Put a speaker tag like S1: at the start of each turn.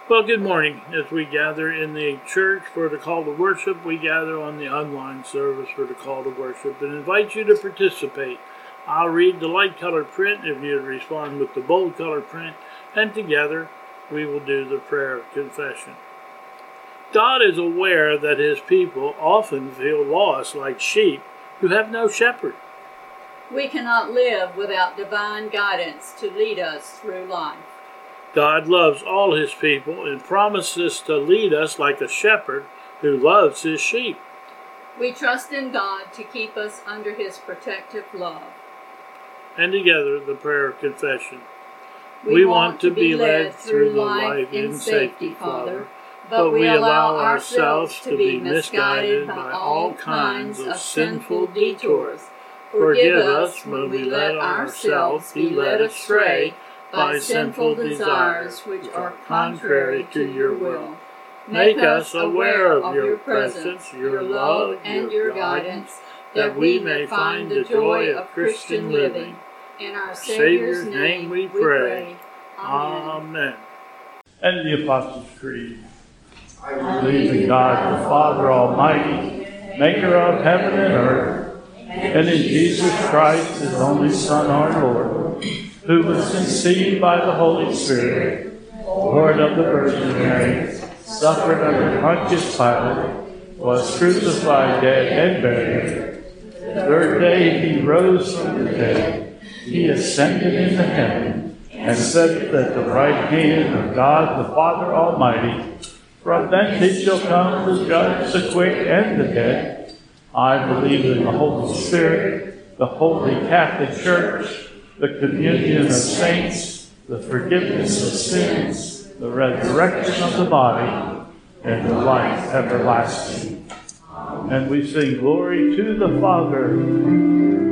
S1: Well, good morning. As we gather in the church for the call to worship, we gather on the online service for the call to worship and invite you to participate. I'll read the light colored print if you'd respond with the bold colored print, and together we will do the prayer of confession. God is aware that his people often feel lost like sheep who have no shepherd.
S2: We cannot live without divine guidance to lead us through life.
S1: God loves all his people and promises to lead us like a shepherd who loves his sheep.
S2: We trust in God to keep us under his protective love.
S1: And together, the prayer of confession. We want to be led through the life in safety, Father, but we allow ourselves to be misguided by all kinds of sinful detours. Forgive us when we let ourselves be led astray by sinful desires which are contrary to your will. Make us aware of your presence, your love, and your guidance, that we may find the joy of Christian living. In our Savior's name we pray. Amen. And the Apostles' Creed. I believe in God the Father Almighty, maker of heaven and earth, and in Jesus Christ, his only Son, our Lord, who was conceived by the Holy Spirit, born of the Virgin Mary, suffered under Pontius Pilate, was crucified, dead, and buried. The third day he rose from the dead. He ascended into heaven, and sat at the right hand of God the Father Almighty. From thence he shall come to judge the quick and the dead. I believe in the Holy Spirit, the Holy Catholic Church, the communion of saints, the forgiveness of sins, the resurrection of the body, and the life everlasting. And we sing glory to the Father,